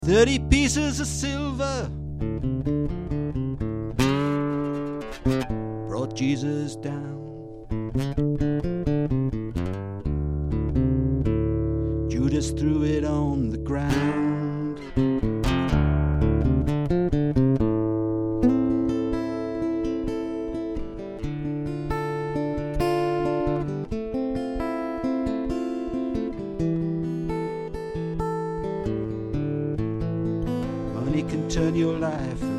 30 pieces of silver brought Jesus down. Judas threw it on the ground. Money can turn your life